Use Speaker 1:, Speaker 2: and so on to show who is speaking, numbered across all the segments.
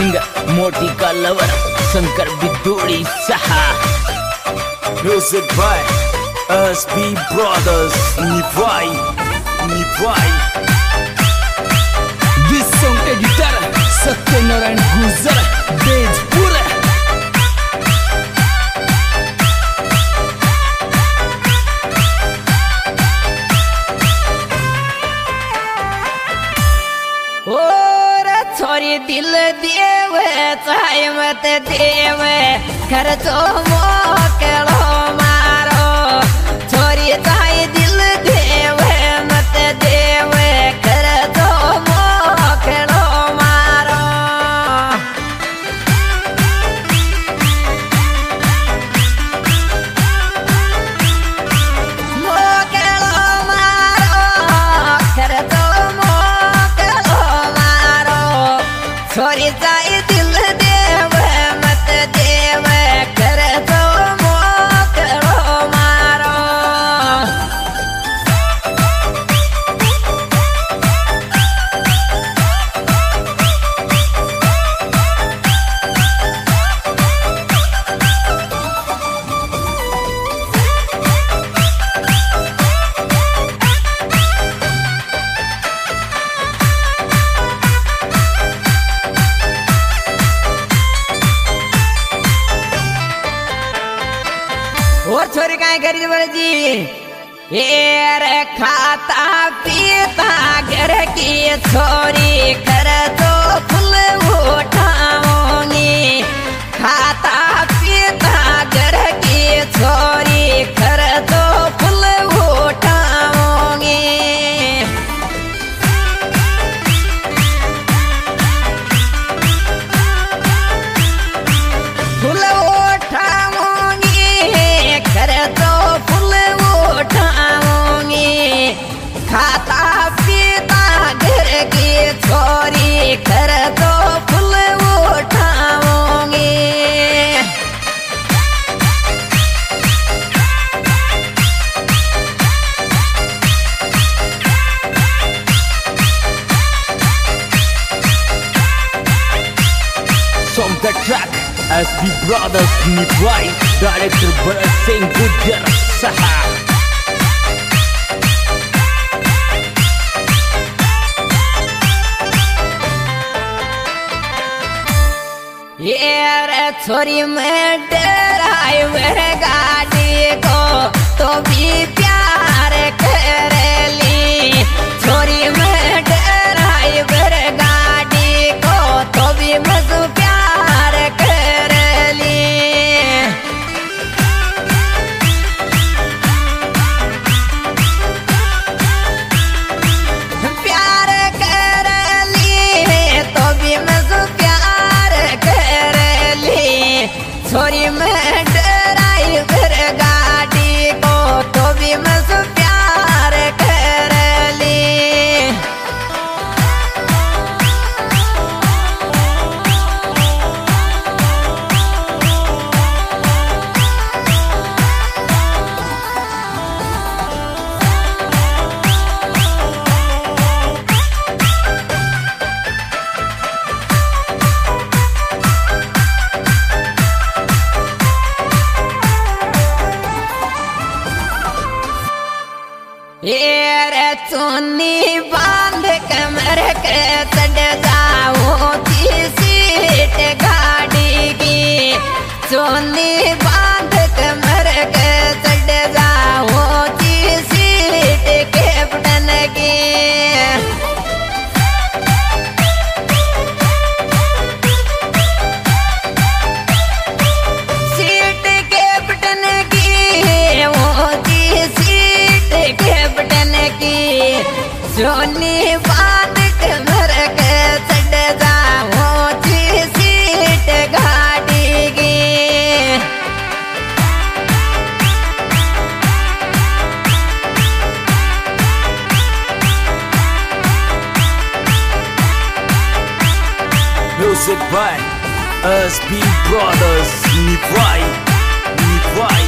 Speaker 1: Singer मोटी का lover Shankar Bidhuri सहा।
Speaker 2: म्यूजिक बाय एसबी ब्रदर्स निभाई निभाई।
Speaker 1: दिस सॉन्ग एडिटर सत्यनारायण गुजर तेजपुर।
Speaker 3: छोरी दिल देव चाहे मत देव कर तो मोकलो मारो। छोरी चाहे दिल देव मत देव कर तो मोकलो मारो। मोकलो मारो कर तो छोरी चाहे दिल देव मत देव कर तो मोकलो मारो। और छोरी काय करी बोल जी ये रे खाता पीता घर की छोरी कर तो फूल उठाऊंगी। खाता पीता घर की छोरी कर तो फूल उठाऊंगी। फूल खाता पीता घर की छोरी कर तो फूल उठाऊंगी।
Speaker 1: Song the track SB Brothers निभाई डायरेक्टर भरत सिंह गुजर सहा।
Speaker 3: ये रे छोरी में ड्राइवर गाड़ी को तो भी प्यार करेली। छोरी में ड्राइवर गाड़ी को तो भी मजू प्यार करेली। प्यार करेली तो भी मजू छोरी में ड्राइवर गाड़ी को तो भी मज प्यार करेली। ये रे चुन्नी बांध कमर के चढ़ जाओ सीट गाड़ी की। चुन्नी बांध कमर के चढ़ जाओ सीट कैप्टन की। सीट कैप्टन की वो सीट कैप्टन की। सोनी बांध कमर के चढ़ जाओ सीट गाड़ी की।
Speaker 2: म्यूजिक बाय एसबी ब्रदर्स निभाई निभाई।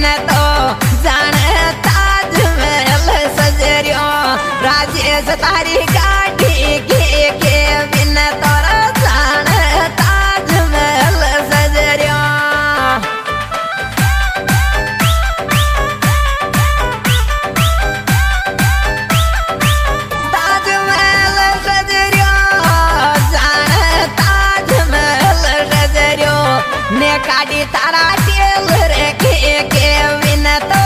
Speaker 3: तो जाने ताजमहल सजरियो राजेश तारी गाड़ी के बिन तो जाने ताजमहल सजरियो ताजमहल सजरियो जाने ताजमहल सजरियो ने काटी तारा टेलर के बिन तो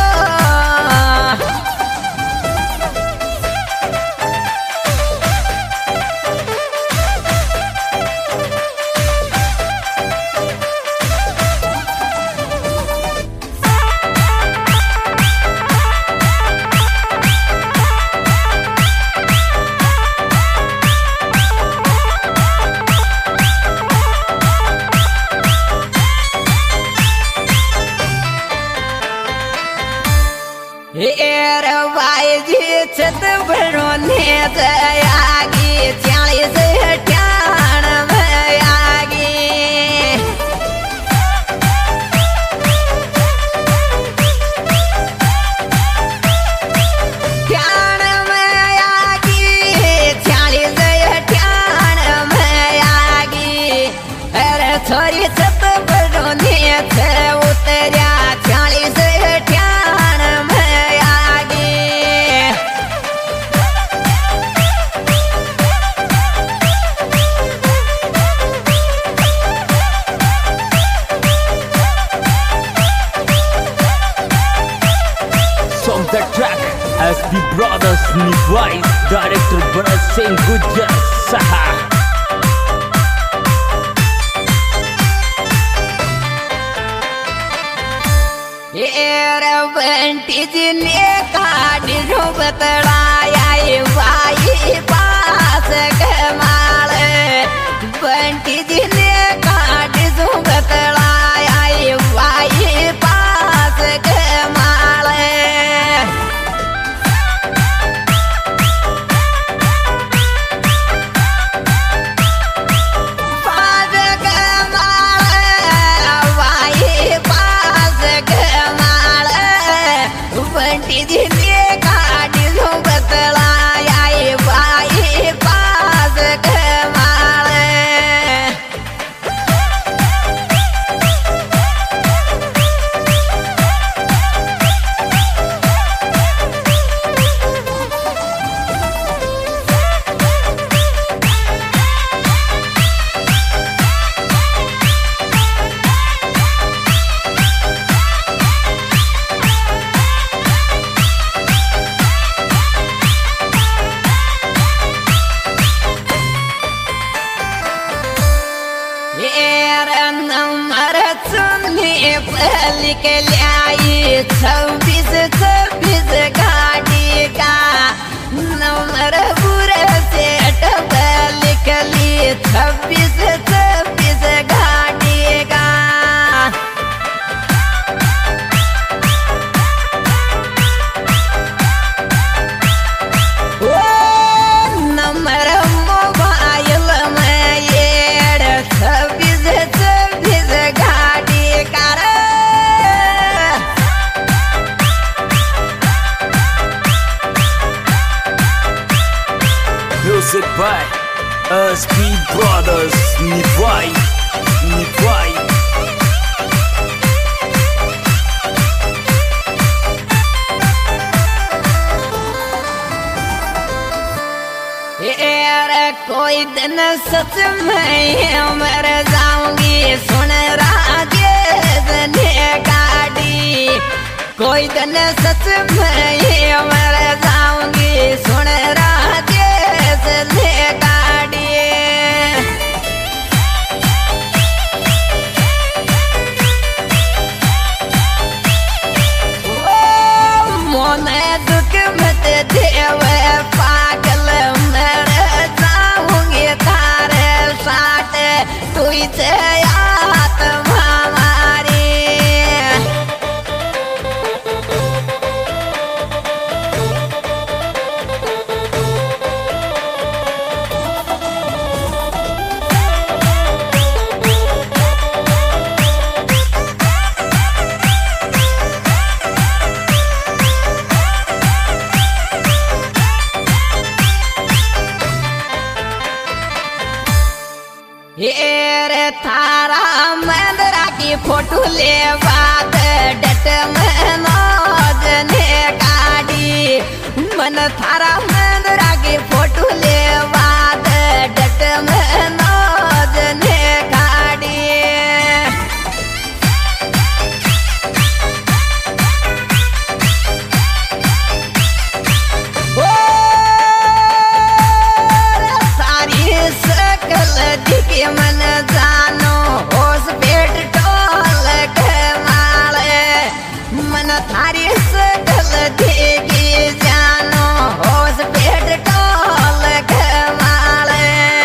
Speaker 3: हेर भाई जी छत भरोने आगी 40 ठाण में आगी ठाण में आगी 40 ठाण में आगी अरे छोरी छत भरोने उतरिया 40 ठाण में
Speaker 1: The track SB Brothers Nivai, director Bharat Singh Gujjar Saha.
Speaker 3: ये बंटी जी ने काटी रो बतलाया भाई पास कमाल बंटी जी ने काटी रो बतलाया भाई पास कमाल बंटी जी ने काटी लो बतलाया भाई पास कमाल लिख लाई 26 गाड़ी का नंबर पूरे सेट लिख ली 26 गाड़ी का ओ नंबर मोबाइल में ये 26 गाड़ी का
Speaker 2: Music by SB Brothers Nivai.
Speaker 3: कोई दिन सच में मर जाऊंगी सुन राजेश ने गाड़ी कोई दिन सच में मर जाऊंगी सुन राजेश ने गाड़ी मोने दुख मत देव पागल मर जाऊंगी तारे साथ तुझे आत्मा मारी ले बात डट मनोज ने गाड़ी मन थारा मंदरा के फोटो ले बात डट मनोज ने गाड़ी दिखे मन जानो होश पेट टोल कमाले मन थारी सकल देगी जानो होश पेट टोल कमाले।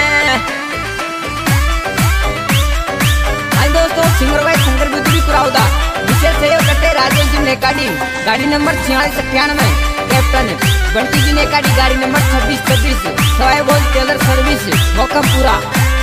Speaker 3: हाय दोस्तों, सिंगर भाई शंकर बुद्धि पुराउदा विशेष सहयोग करते राजेश जी ने गाड़ी नंबर 4698 कैप्टन बंटी जी ने गाड़ी नंबर 2636 सवाई बोल टेलर सर्विस मोकमपुरा।